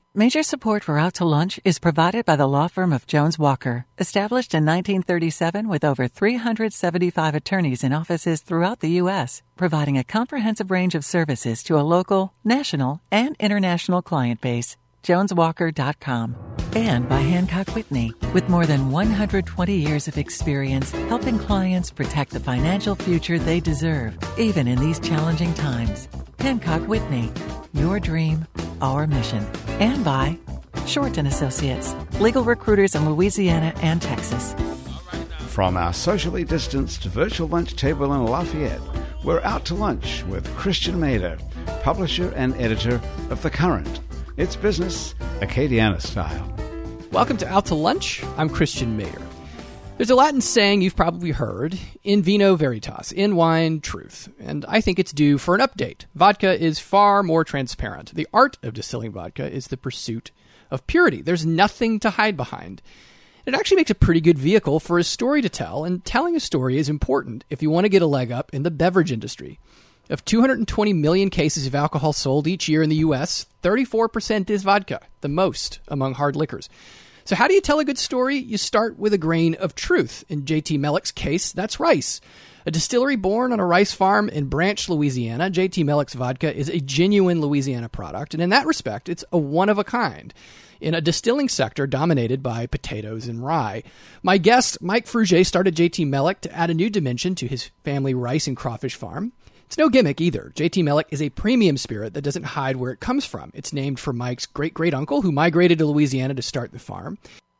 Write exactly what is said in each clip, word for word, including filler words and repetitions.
Major support for Out to Lunch is provided by the law firm of Jones Walker, established in nineteen thirty-seven with over three hundred seventy-five attorneys in offices throughout the U S, providing a comprehensive range of services to a local, national, and international client base. jones walker dot com. And by Hancock Whitney, with more than one hundred twenty years of experience helping clients protect the financial future they deserve, even in these challenging times. Hancock Whitney, your dream, our mission. And by Short and Associates, legal recruiters in Louisiana and Texas. From our socially distanced virtual lunch table in Lafayette, we're out to lunch with Christian Mader, publisher and editor of The Current. It's business, Acadiana style. Welcome to Out to Lunch. I'm Christian Mader. There's a Latin saying you've probably heard, in vino veritas, in wine truth, and I think it's due for an update. Vodka is far more transparent. The art of distilling vodka is the pursuit of purity. There's nothing to hide behind. It actually makes a pretty good vehicle for a story to tell, and telling a story is important if you want to get a leg up in the beverage industry. Of two hundred twenty million cases of alcohol sold each year in the U S, thirty-four percent is vodka, the most among hard liquors. So how do you tell a good story? You start with a grain of truth. In J T Mellick's case, that's rice. A distillery born on a rice farm in Branch, Louisiana, J T Mellick's vodka is a genuine Louisiana product, and in that respect, it's a one-of-a-kind in a distilling sector dominated by potatoes and rye. My guest, Mike Frugier, started J T Mellick to add a new dimension to his family rice and crawfish farm. It's no gimmick either. J T Mellick is a premium spirit that doesn't hide where it comes from. It's named for Mike's great-great-uncle who migrated to Louisiana to start the farm.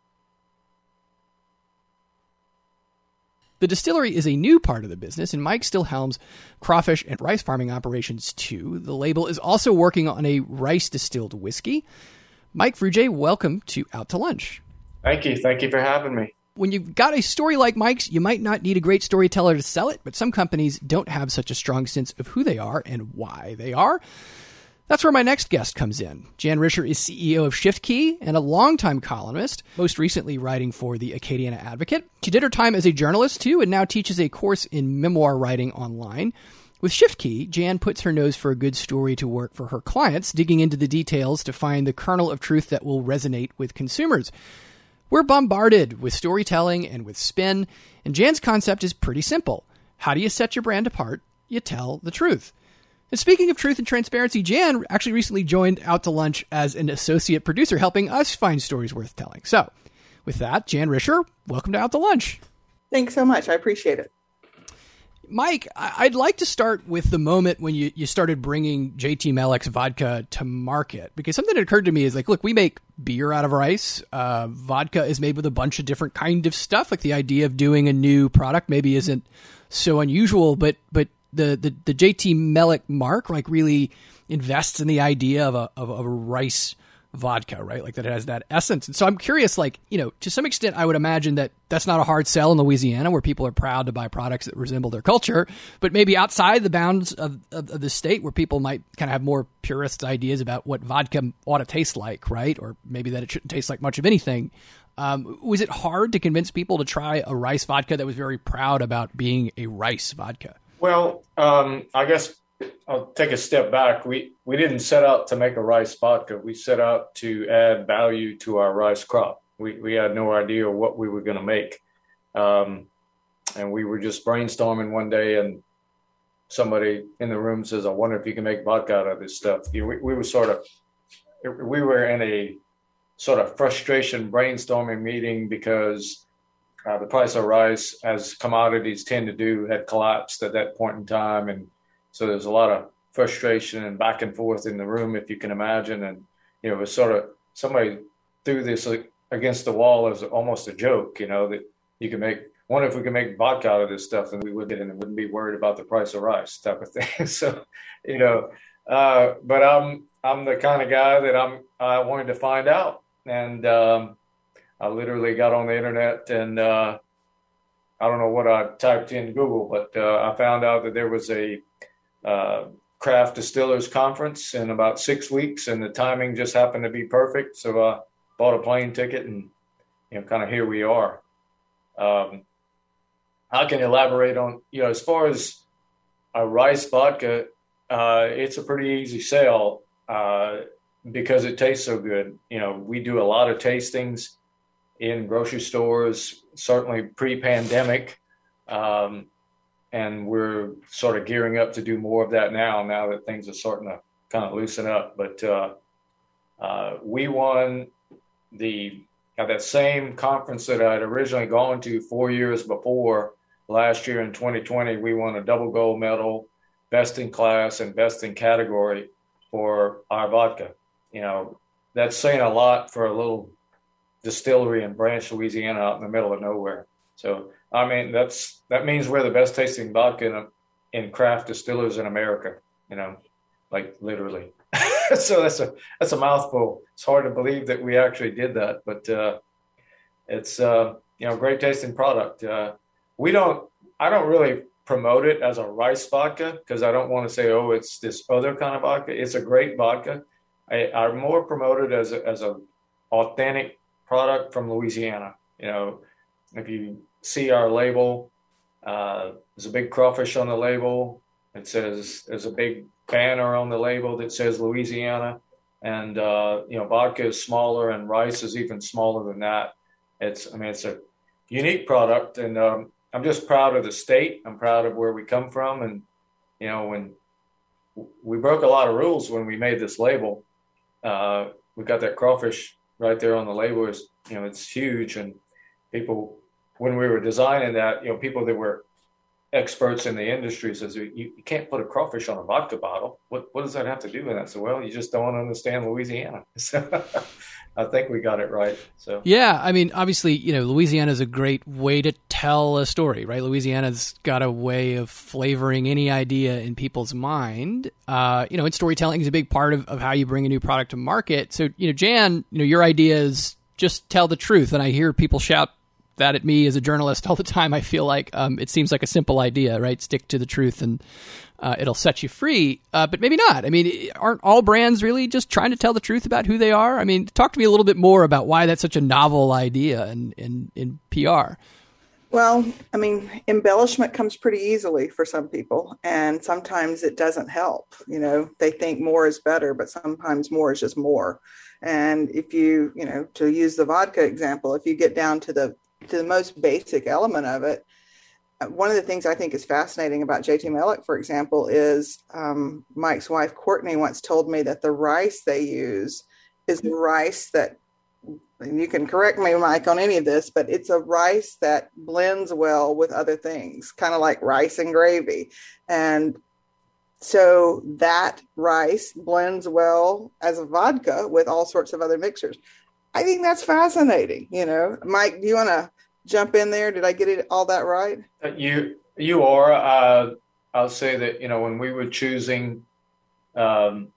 The distillery is a new part of the business, and Mike still helms crawfish and rice farming operations too. The label is also working on a rice-distilled whiskey. Mike Frugier, welcome to Out to Lunch. Thank you. Thank you for having me. When you've got a story like Mike's, you might not need a great storyteller to sell it, but some companies don't have such a strong sense of who they are and why they are. That's where my next guest comes in. Jan Risher is C E O of ShiftKey and a longtime columnist, most recently writing for the Acadiana Advocate. She did her time as a journalist, too, and now teaches a course in memoir writing online. With ShiftKey, Jan puts her nose for a good story to work for her clients, digging into the details to find the kernel of truth that will resonate with consumers. We're bombarded with storytelling and with spin, and Jan's concept is pretty simple. How do you set your brand apart? You tell the truth. And speaking of truth and transparency, Jan actually recently joined Out to Lunch as an associate producer, helping us find stories worth telling. So, with that, Jan Risher, welcome to Out to Lunch. Thanks so much. I appreciate it. Mike, I'd like to start with the moment when you, you started bringing J T Mellick's vodka to market, because something that occurred to me is like, look, we make beer out of rice. Uh, vodka is made with a bunch of different kind of stuff. Like the idea of doing a new product maybe isn't so unusual, but but the the, the J T Mellick mark like really invests in the idea of a of a rice vodka, right? Like that it has that essence. And so I'm curious, like, you know, to some extent, I would imagine that that's not a hard sell in Louisiana where people are proud to buy products that resemble their culture, but maybe outside the bounds of, of, of the state where people might kind of have more purist ideas about what vodka ought to taste like, right? Or maybe that it shouldn't taste like much of anything. Um, was it hard to convince people to try a rice vodka that was very proud about being a rice vodka? Well, um, I guess I'll take a step back. We we didn't set out to make a rice vodka. We set out to add value to our rice crop. We we had no idea what we were going to make. Um, and we were just brainstorming one day, and somebody in the room says, I wonder if you can make vodka out of this stuff. We, we were sort of, we were in a sort of frustration brainstorming meeting because uh, the price of rice, as commodities tend to do, had collapsed at that point in time. And so there's a lot of frustration and back and forth in the room, if you can imagine. And, you know, it was sort of, somebody threw this against the wall as almost a joke, you know, that you can make, wonder if we can make vodka out of this stuff and we wouldn't, and wouldn't be worried about the price of rice type of thing. So, you know, uh, but I'm, I'm the kind of guy that I'm, I wanted to find out. And um, I literally got on the internet and uh, I don't know what I typed in Google, but uh, I found out that there was a, Uh, craft distillers conference in about six weeks, and the timing just happened to be perfect. So I bought a plane ticket, and you know, kind of here we are. Um, I can elaborate on, you know, as far as a rice vodka, uh, it's a pretty easy sell. Uh, because it tastes so good. You know, we do a lot of tastings in grocery stores, certainly pre-pandemic. Um, and we're sort of gearing up to do more of that now, now that things are starting to kind of loosen up. But uh, uh, we won the at that same conference that I'd originally gone to four years before. Last year in twenty twenty, we won a double gold medal, best in class and best in category for our vodka. You know, that's saying a lot for a little distillery in Branch, Louisiana, out in the middle of nowhere. So, I mean, that's that means we're the best tasting vodka in, in craft distillers in America. You know, like literally. So that's a that's a mouthful. It's hard to believe that we actually did that, but uh, it's uh, you know, great tasting product. Uh, we don't. I don't really promote it as a rice vodka because I don't want to say, oh, it's this other kind of vodka. It's a great vodka. I, I more promote it as a, as a authentic product from Louisiana. You know, if you see our label, uh, there's a big crawfish on the label. It says there's a big banner on the label that says Louisiana, and uh, you know, vodka is smaller and rice is even smaller than that. It's, I mean, it's a unique product, and um, I'm just proud of the state. I'm proud of where we come from, and you know, when we broke a lot of rules when we made this label, uh, we got that crawfish right there on the label. It's, you know, it's huge, and people, when we were designing that, you know, people that were experts in the industry says, you, you can't put a crawfish on a vodka bottle. What what does that have to do with that? So, well, you just don't understand Louisiana. So I think we got it right. So yeah, I mean, obviously, you know, Louisiana is a great way to tell a story, right? Louisiana's got a way of flavoring any idea in people's mind. Uh, you know, and storytelling is a big part of, of how you bring a new product to market. So, you know, Jan, you know, your idea is just tell the truth. And I hear people shout that at me as a journalist all the time. I feel like um, it seems like a simple idea, right? Stick to the truth and uh, it'll set you free. Uh, but maybe not. I mean, aren't all brands really just trying to tell the truth about who they are? I mean, talk to me a little bit more about why that's such a novel idea in, in, in P R. Well, I mean, embellishment comes pretty easily for some people, and sometimes it doesn't help. You know, they think more is better, but sometimes more is just more. And if you, you know, to use the vodka example, if you get down to the to the most basic element of it, one of the things I think is fascinating about J T Mellick, for example, is um, Mike's wife, Courtney, once told me that the rice they use is the rice that, and you can correct me, Mike, on any of this, but it's a rice that blends well with other things, kind of like rice and gravy. And so that rice blends well as a vodka with all sorts of other mixers. I think that's fascinating. You know, Mike, do you want to jump in there? Did I get it all that right? You you are. Uh, I'll say that, you know, when we were choosing, um,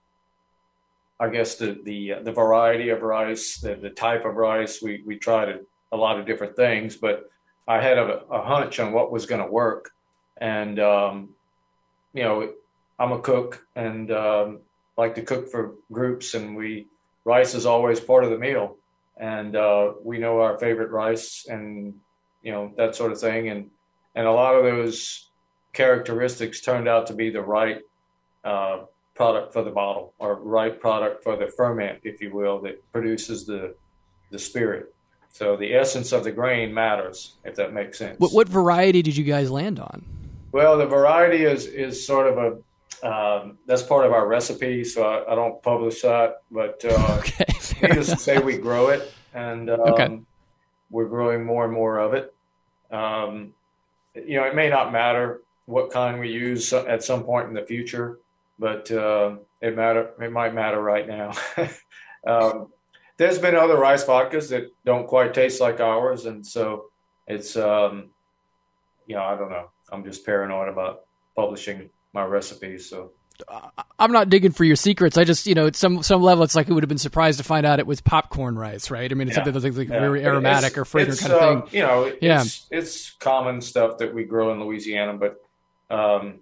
I guess the the the variety of rice, the, the type of rice, we we tried a, a lot of different things, but I had a, a hunch on what was going to work. And um, you know, I'm a cook and um, like to cook for groups, and we rice is always part of the meal. And uh, we know our favorite rice and, you know, that sort of thing. And, and a lot of those characteristics turned out to be the right uh, product for the bottle, or right product for the ferment, if you will, that produces the the spirit. So the essence of the grain matters, if that makes sense. What, what variety did you guys land on? Well, the variety is, is sort of a, Um, that's part of our recipe, so I, I don't publish that. But uh, okay, needless to say, we grow it, and um, okay. we're growing more and more of it. Um, you know, it may not matter what kind we use at some point in the future, but uh, it matter. It might matter right now. um, there's been other rice vodkas that don't quite taste like ours, and so it's, um, you know, I don't know. I'm just paranoid about publishing my recipes. So I'm not digging for your secrets. I just, you know, at some some level, it's like it would have been surprised to find out it was popcorn rice, right? I mean, it's yeah. something that's like yeah. very aromatic it's, or fragrant kind of thing. Uh, you know, it's, yeah. it's common stuff that we grow in Louisiana, but um,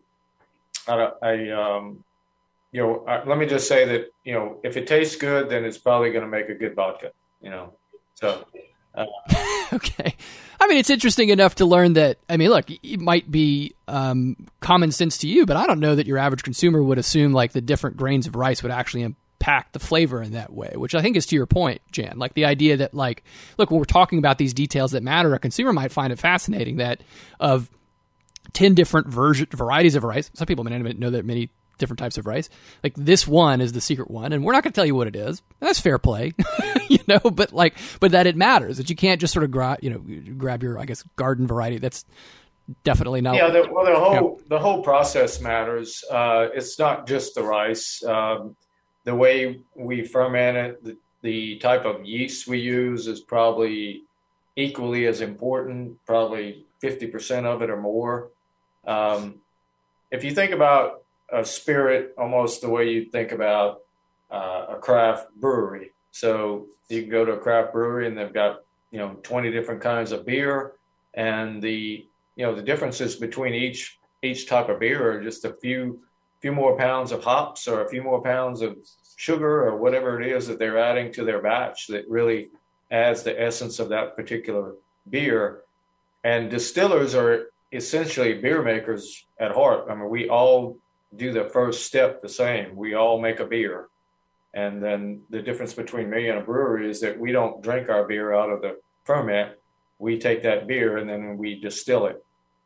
I, I um, you know, I, let me just say that, you know, if it tastes good, then it's probably going to make a good vodka, you know, so. Uh, okay. I mean, it's interesting enough to learn that, I mean, look, it might be um, common sense to you, but I don't know that your average consumer would assume like the different grains of rice would actually pack the flavor in that way, which I think is to your point, Jan. Like the idea that, like, look, when we're talking about these details that matter, a consumer might find it fascinating that of ten different version varieties of rice. Some people may not even know that many different types of rice. Like this one is the secret one, and we're not going to tell you what it is. That's fair play, you know. But like, but that it matters that you can't just sort of grab, you know, grab your, I guess, garden variety. That's definitely not. Yeah, the, well, the whole you know. the whole process matters. Uh, it's not just the rice. Um, the way we ferment it, the, the type of yeast we use is probably equally as important. Probably fifty percent of it or more. Um, if you think about a spirit, almost the way you think about uh, a craft brewery. So you can go to a craft brewery and they've got, you know, twenty different kinds of beer, and the, you know, the differences between each each type of beer are just a few few more pounds of hops or a few more pounds of sugar or whatever it is that they're adding to their batch that really adds the essence of that particular beer. And distillers are essentially beer makers at heart. I mean, we all do the first step the same. We all make a beer. And then the difference between me and a brewery is that we don't drink our beer out of the ferment. We take that beer and then we distill it.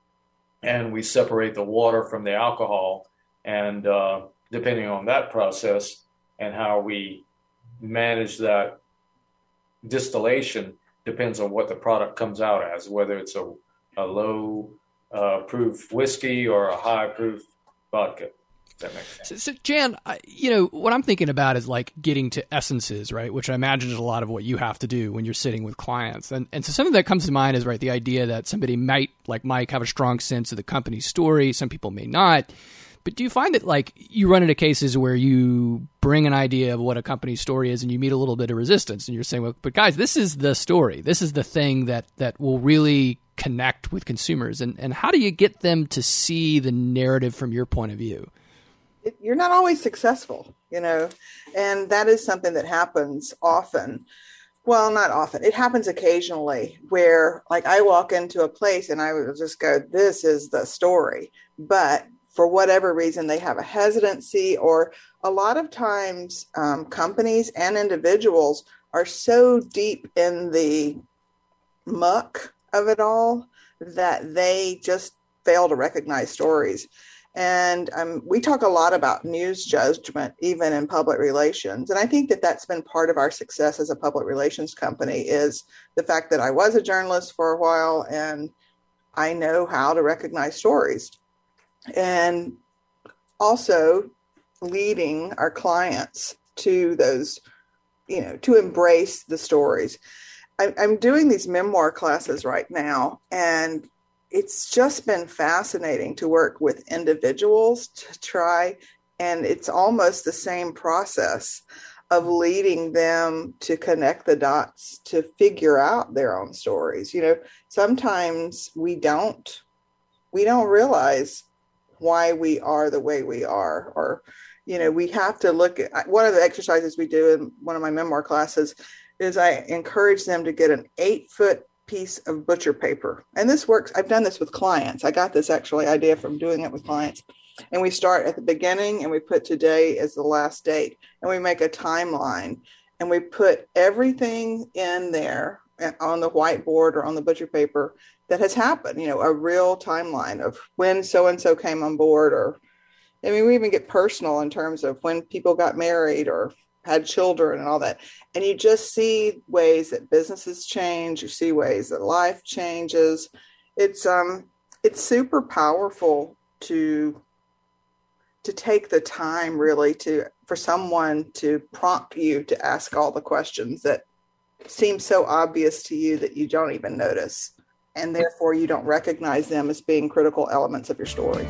And we separate the water from the alcohol. And uh, depending on that process and how we manage that distillation depends on what the product comes out as, whether it's a, a low uh, proof whiskey or a high proof vodka. That makes sense. So, so Jan, I, you know, what I'm thinking about is like getting to essences, right? Which I imagine is a lot of what you have to do when you're sitting with clients. And and so something that comes to mind is, right, the idea that somebody might, like Mike, have a strong sense of the company's story. Some people may not. But do you find that, like, you run into cases where you bring an idea of what a company's story is and you meet a little bit of resistance and you're saying, well, but guys, this is the story. This is the thing that, that will really connect with consumers. And, and how do you get them to see the narrative from your point of view? It, you're not always successful, you know, and that is something that happens often. Well, not often. It happens occasionally where, like, I walk into a place and I would just go, this is the story. But for whatever reason, they have a hesitancy, or a lot of times um, companies and individuals are so deep in the muck of it all that they just fail to recognize stories. And um, we talk a lot about news judgment, even in public relations. And I think that that's been part of our success as a public relations company, is the fact that I was a journalist for a while and I know how to recognize stories. And also leading our clients to those, you know, to embrace the stories. I, I'm doing these memoir classes right now, and it's just been fascinating to work with individuals to try, and it's almost the same process of leading them to connect the dots to figure out their own stories. You know, sometimes we don't, we don't realize why we are the way we are, or, you know, we have to look at one of the exercises we do in one of my memoir classes is I encourage them to get an eight foot piece of butcher paper. And this works. I've done this with clients. I got this actually idea from doing it with clients. And we start at the beginning and we put today as the last date, and we make a timeline and we put everything in there on the whiteboard or on the butcher paper that has happened, you know, a real timeline of when so-and-so came on board, or, I mean, we even get personal in terms of when people got married or had children and all that. And you just see ways that businesses change. You see ways that life changes. It's, um, it's super powerful to, to take the time really to, for someone to prompt you to ask all the questions that seem so obvious to you that you don't even notice. And therefore you don't recognize them as being critical elements of your story.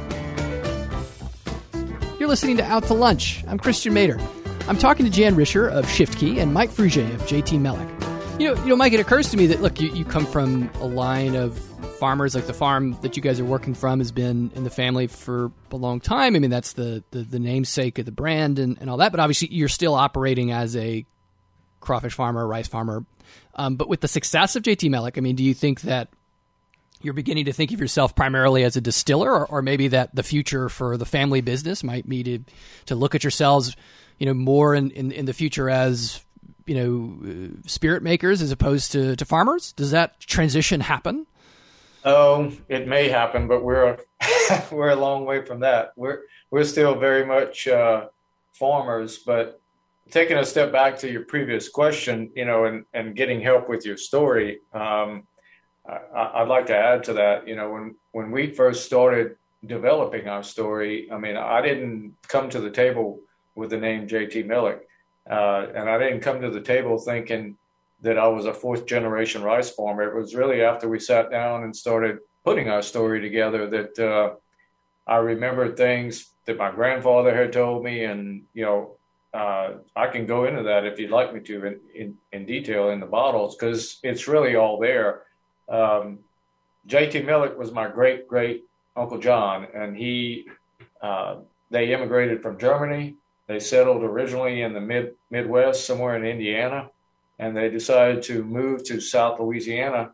You're listening to Out to Lunch. I'm Christian Mader. I'm talking to Jan Risher of ShiftKey and Mike Frugier of J T Mellick. You know, you know, Mike, it occurs to me that, look, you, you come from a line of farmers. Like the farm that you guys are working from has been in the family for a long time. I mean, that's the, the, the namesake of the brand and, and all that. But obviously you're still operating as a crawfish farmer, rice farmer. Um, but with the success of J T Mellick, I mean, do you think that you're beginning to think of yourself primarily as a distiller, or, or maybe that the future for the family business might be to, to look at yourselves, you know, more in, in, in the future as, you know, uh, spirit makers as opposed to, to farmers? Does that transition happen? Oh, it may happen, but we're we're a long way from that. We're we're still very much uh, farmers. But taking a step back to your previous question, you know, and, and getting help with your story, um, I, I'd like to add to that. You know, when when we first started developing our story, I mean, I didn't come to the table with the name J T Millick. Uh, and I didn't come to the table thinking that I was a fourth generation rice farmer. It was really after we sat down and started putting our story together that uh, I remembered things that my grandfather had told me. And, you know, uh, I can go into that if you'd like me to in, in, in detail in the bottles, because it's really all there. Um, J T Millick was my great, great Uncle John, and he, uh, they immigrated from Germany. They settled originally in the mid Midwest, somewhere in Indiana, and they decided to move to South Louisiana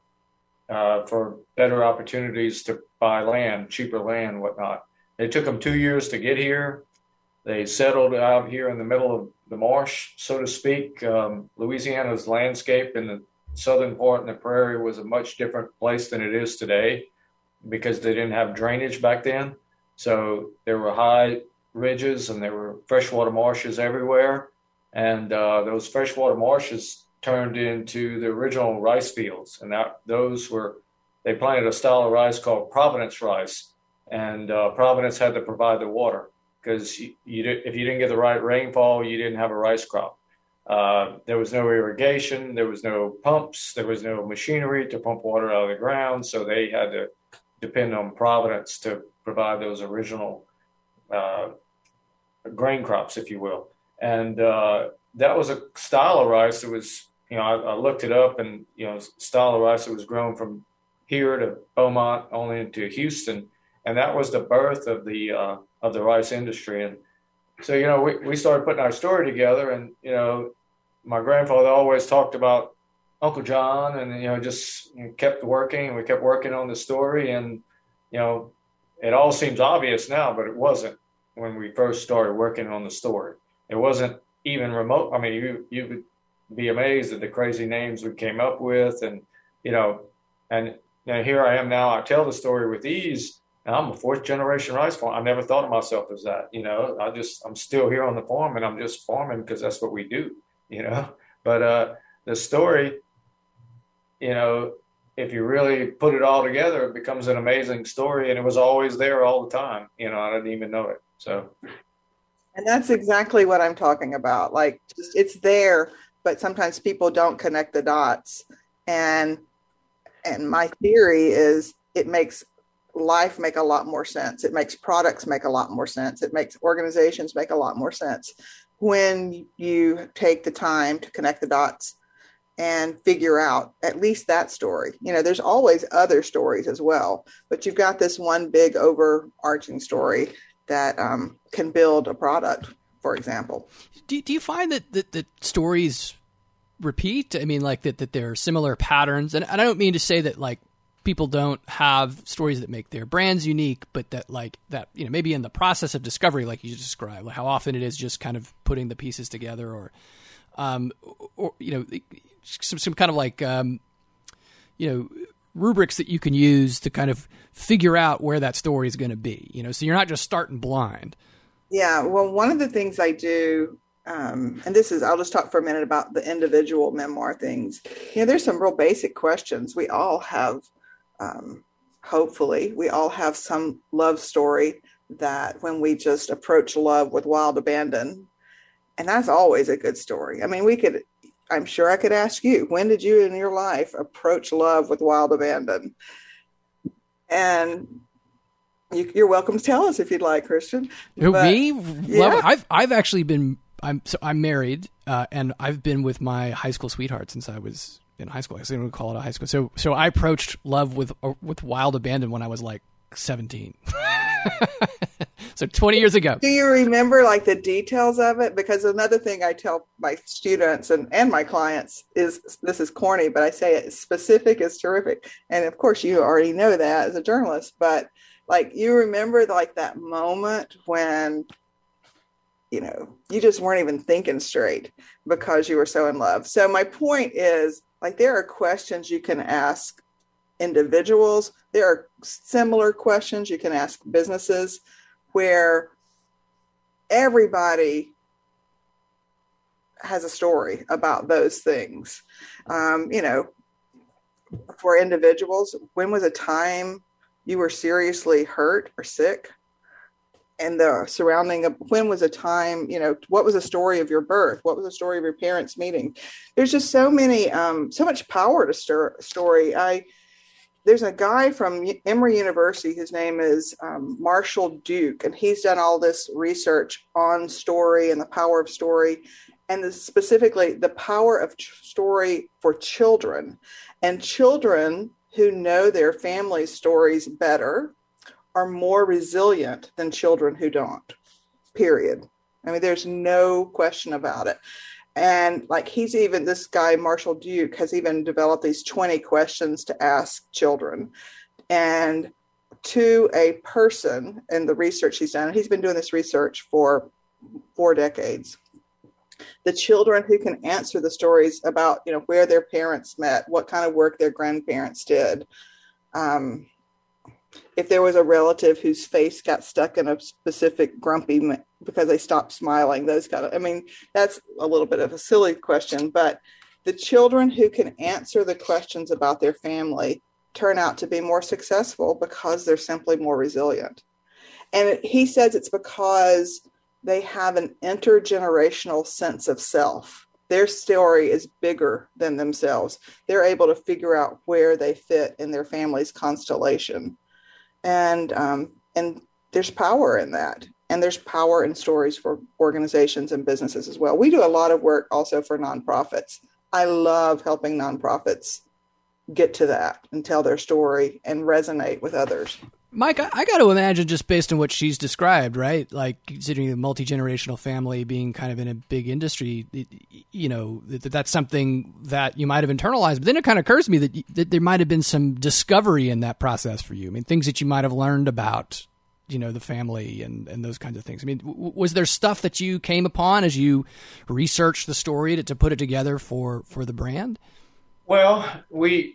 uh, for better opportunities to buy land, cheaper land, whatnot. It took them two years to get here. They settled out here in the middle of the marsh, so to speak. Um, Louisiana's landscape in the southern part in the prairie was a much different place than it is today because they didn't have drainage back then. So there were high ridges and there were freshwater marshes everywhere. And uh, those freshwater marshes turned into the original rice fields. And that, those were, they planted a style of rice called Providence rice. And uh, Providence had to provide the water because you, you did, if you didn't get the right rainfall, you didn't have a rice crop. Uh, there was no irrigation, there was no pumps, there was no machinery to pump water out of the ground. So they had to depend on Providence to provide those original uh, grain crops, if you will. And uh, that was a style of rice that was, you know, I, I looked it up, and, you know, style of rice that was grown from here to Beaumont, only into Houston. And that was the birth of the uh, of the rice industry. And so, you know, we, we started putting our story together, and, you know, my grandfather always talked about Uncle John, and, you know, just you know, kept working, and we kept working on the story. And, you know, it all seems obvious now, but it wasn't when we first started working on the story. It wasn't even remote. I mean, you you would be amazed at the crazy names we came up with. And, you know, and you know, here I am now. I tell the story with ease, and I'm a fourth generation rice farmer. I never thought of myself as that. You know, I just, I'm still here on the farm, and I'm just farming because that's what we do, you know. But uh, the story, you know, if you really put it all together, it becomes an amazing story. And it was always there all the time. You know, I didn't even know it. So. And that's exactly what I'm talking about. Like, just, it's there, but sometimes people don't connect the dots. And and my theory is it makes life make a lot more sense. It makes products make a lot more sense. It makes organizations make a lot more sense when you take the time to connect the dots and figure out at least that story. You know, there's always other stories as well, but you've got this one big overarching story that um, can build a product, for example. Do, do you find that, that, that stories repeat? I mean, like that, that there are similar patterns. And, and I don't mean to say that like people don't have stories that make their brands unique, but that like that, you know, maybe in the process of discovery, like you just described, like how often it is just kind of putting the pieces together, or, um, or, you know, some, some kind of like, um, you know, rubrics that you can use to kind of figure out where that story is going to be, you know, so you're not just starting blind. Yeah. Well, one of the things I do, um, and this is, I'll just talk for a minute about the individual memoir things. You know, there's some real basic questions. We all have, um, hopefully we all have some love story that when we just approach love with wild abandon, and that's always a good story. I mean, we could, I'm sure I could ask you, when did you in your life approach love with wild abandon? And you, you're welcome to tell us if you'd like, Christian. Who, but, me? Yeah. Love, I've I've actually been I'm so I'm married, uh, and I've been with my high school sweetheart since I was in high school. I guess I don't call it a high school. So so I approached love with uh, with wild abandon when I was like seventeen. So twenty years ago. Do you remember like the details of it? Because another thing I tell my students and, and my clients is, this is corny, but I say it, specific is terrific. And of course you already know that as a journalist, but like you remember like that moment when, you know, you just weren't even thinking straight because you were so in love. So my point is, like, there are questions you can ask individuals. There are similar questions you can ask businesses where everybody has a story about those things. Um, you know, for individuals, when was a time you were seriously hurt or sick? And the surrounding of when was a time, you know, what was the story of your birth? What was the story of your parents meeting? There's just so many, um, so much power to stir, story. I, There's a guy from Emory University. His name is um, Marshall Duke, and he's done all this research on story and the power of story, and the, specifically the power of ch- story for children. And children who know their family stories better are more resilient than children who don't, period. I mean, there's no question about it. And like he's even, this guy, Marshall Duke, has even developed these twenty questions to ask children. And to a person in the research he's done, and he's been doing this research for four decades, the children who can answer the stories about, you know, where their parents met, what kind of work their grandparents did, um, if there was a relative whose face got stuck in a specific grumpy because they stopped smiling, those kind of, I mean, that's a little bit of a silly question, but the children who can answer the questions about their family turn out to be more successful because they're simply more resilient. And it, he says it's because they have an intergenerational sense of self. Their story is bigger than themselves. They're able to figure out where they fit in their family's constellation. And um, and there's power in that. And there's power in stories for organizations and businesses as well. We do a lot of work also for nonprofits. I love helping nonprofits get to that and tell their story and resonate with others. Mike, I, I got to imagine, just based on what she's described, right? Like considering the multi-generational family being kind of in a big industry, it, you know, that, that's something that you might have internalized. But then it kind of occurs to me that, that there might have been some discovery in that process for you. I mean, things that you might have learned about, you know, the family and, and those kinds of things. I mean, w- was there stuff that you came upon as you researched the story to, to put it together for, for the brand? Well, we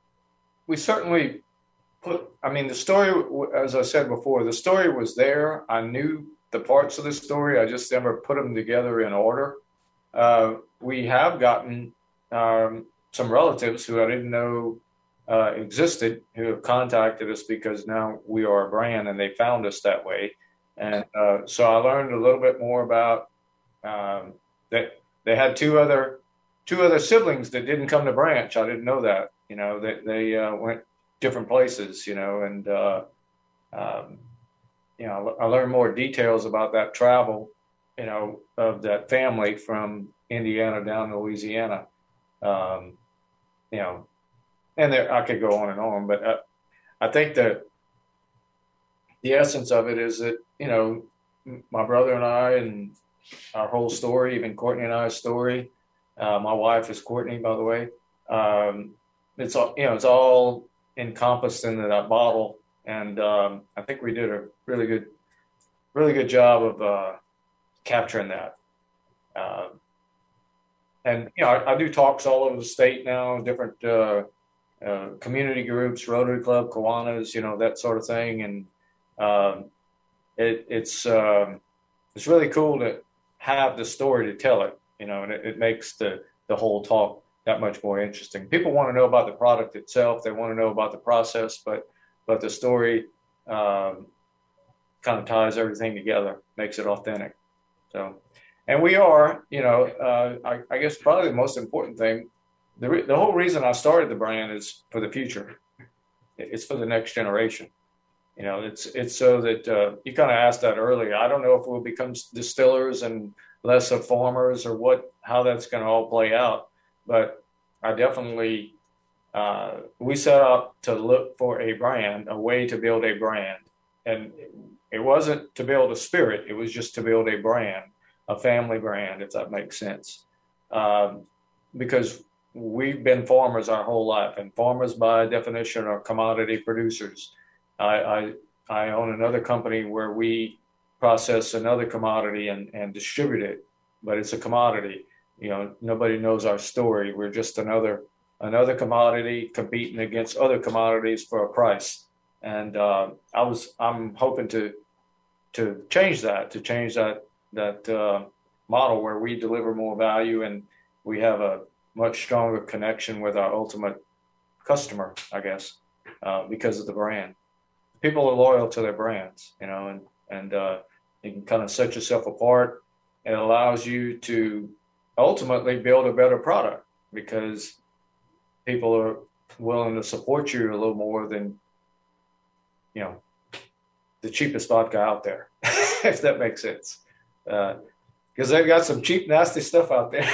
we certainly put, I mean, the story, as I said before, the story was there. I knew the parts of the story. I just never put them together in order. Uh, we have gotten um, some relatives who I didn't know uh, existed who have contacted us because now we are a brand and they found us that way. And uh, so I learned a little bit more about um, that. They had two other two other siblings that didn't come to Branch. I didn't know that. You know, they they uh, went different places. You know, and uh, um, you know, I learned more details about that travel. You know, of that family from Indiana down to Louisiana. Um, you know, and there I could go on and on, but uh, I think that the essence of it is that, you know, my brother and I and our whole story, even Courtney and I's story. Uh, my wife is Courtney, by the way. Um, it's all, you know, it's all encompassed into that bottle. And um, I think we did a really good, really good job of uh, capturing that. Uh, and, you know, I, I do talks all over the state now, different uh, uh, community groups, Rotary Club, Kiwanis, you know, that sort of thing. And um, it, it's, um, it's really cool to have the story to tell it, you know, and it, it makes the, the whole talk that much more interesting. People want to know about the product itself. They want to know about the process, but, but the story um, kind of ties everything together, makes it authentic. So, and we are, you know, uh, I, I guess probably the most important thing, the, re- the whole reason I started the brand is for the future. It's for the next generation. You know, it's it's so that uh, you kind of asked that earlier. I don't know if we'll become distillers and less of farmers or what, how that's going to all play out. But I definitely, uh, we set out to look for a brand, a way to build a brand and it wasn't to build a spirit. It was just to build a brand, a family brand, if that makes sense. Um, because we've been farmers our whole life, and farmers by definition are commodity producers. I, I, I own another company where we process another commodity and, and distribute it, but it's a commodity. You know, nobody knows our story. We're just another another commodity competing against other commodities for a price. And uh, I was I'm hoping to to change that, to change that that uh, model where we deliver more value and we have a much stronger connection with our ultimate customer, I guess, uh, because of the brand. People are loyal to their brands, you know, and and uh, you can kind of set yourself apart. It allows you to ultimately build a better product because people are willing to support you a little more than, you know, the cheapest vodka out there, if that makes sense. Uh, because they've got some cheap, nasty stuff out there,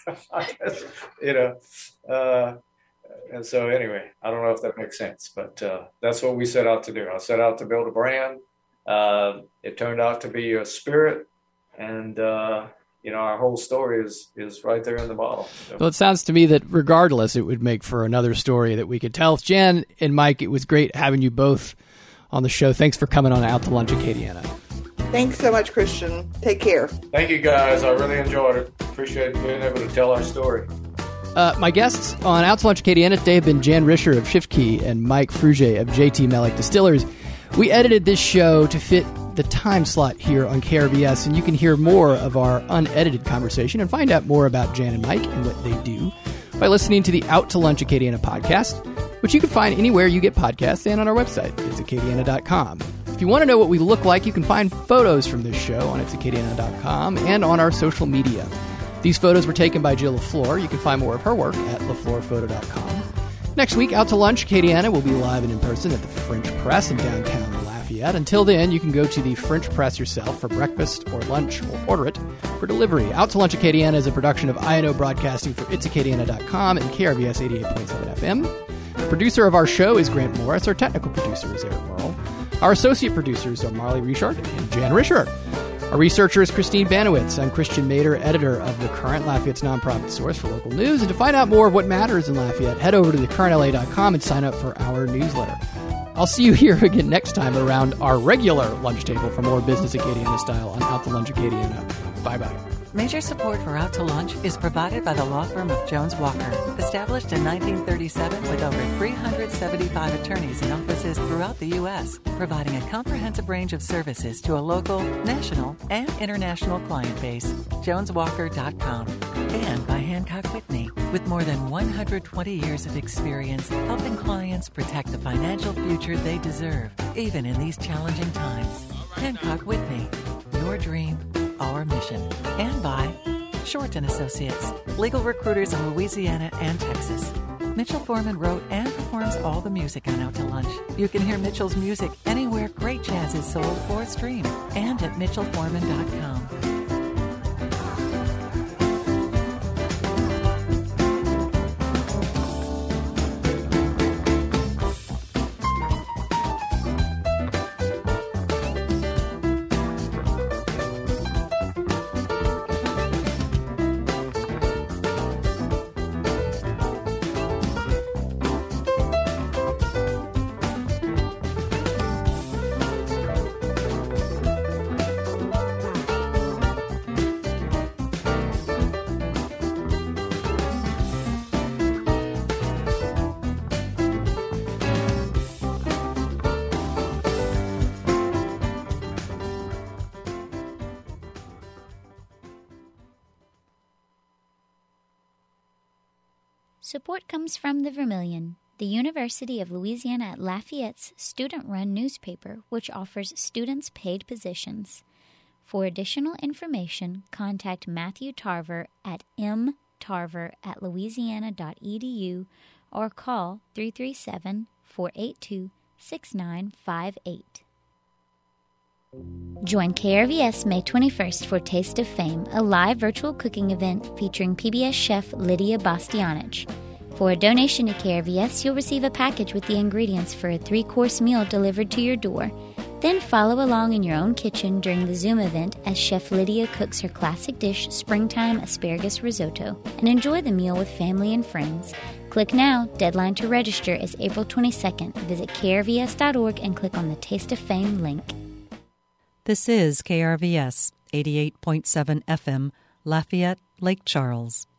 I guess, you know. Uh, and so anyway, I don't know if that makes sense, but uh, that's what we set out to do. I set out to build a brand. Uh, it turned out to be a spirit, and uh, you know, our whole story is is right there in the bottle. So. Well, it sounds to me that regardless, it would make for another story that we could tell. Jan and Mike, it was great having you both on the show. Thanks for coming on Out to Lunch Acadiana. Thanks so much, Christian. Take care. Thank you, guys. I really enjoyed it. Appreciate being able to tell our story. Uh, my guests on Out to Lunch Acadiana today have been Jan Risher of Shift Key and Mike Frugier of J T Mellick Distillers. We edited this show to fit the time slot here on K R V S, and you can hear more of our unedited conversation and find out more about Jan and Mike and what they do by listening to the Out to Lunch Acadiana podcast, which you can find anywhere you get podcasts and on our website. It's acadiana dot com. If you want to know what we look like, you can find photos from this show on its acadiana dot com and on our social media. These photos were taken by Jill LaFleur. You can find more of her work at la fleur photo dot com. Next week, Out to Lunch Acadiana will be live and in person at the French Press in downtown Lafayette. Until then, you can go to the French Press yourself for breakfast or lunch or order it for delivery. Out to Lunch Acadiana is a production of I N O Broadcasting for its acadiana dot com and K R V S eighty-eight point seven F M. The producer of our show is Grant Morris. Our technical producer is Eric Merle. Our associate producers are Marley Richard and Jan Risher. Our researcher is Christine Banowitz. I'm Christian Mader, editor of The Current, Lafayette's nonprofit source for local news. And to find out more of what matters in Lafayette, head over to the current L A dot com and sign up for our newsletter. I'll see you here again next time around our regular lunch table for more Business Acadiana style on Out to Lunch Acadiana. Bye-bye. Major support for Out to Lunch is provided by the law firm of Jones Walker, established in nineteen thirty-seven with over three hundred seventy-five attorneys in offices throughout the U S, providing a comprehensive range of services to a local, national, and international client base. jones walker dot com. And by Hancock Whitney, with more than one hundred twenty years of experience helping clients protect the financial future they deserve, even in these challenging times. Hancock Whitney, your dream, our mission. And by Short and Associates, legal recruiters in Louisiana and Texas. Mitchell Foreman wrote and performs all the music on Out to Lunch. You can hear Mitchell's music anywhere great jazz is sold or streamed, and at mitchell foreman dot com. Support comes from the Vermilion, the University of Louisiana at Lafayette's student-run newspaper, which offers students paid positions. For additional information, contact Matthew Tarver at m tarver at louisiana dot e d u or call three three seven, four eight two, six nine five eight. Join K R V S May twenty-first for Taste of Fame, a live virtual cooking event featuring P B S chef Lydia Bastianich. For a donation to K R V S, you'll receive a package with the ingredients for a three-course meal delivered to your door. Then follow along in your own kitchen during the Zoom event as Chef Lydia cooks her classic dish, Springtime Asparagus Risotto, and enjoy the meal with family and friends. Click now. Deadline to register is April twenty-second. Visit K R V S dot org and click on the Taste of Fame link. This is K R V S, eighty-eight point seven F M, Lafayette, Lake Charles.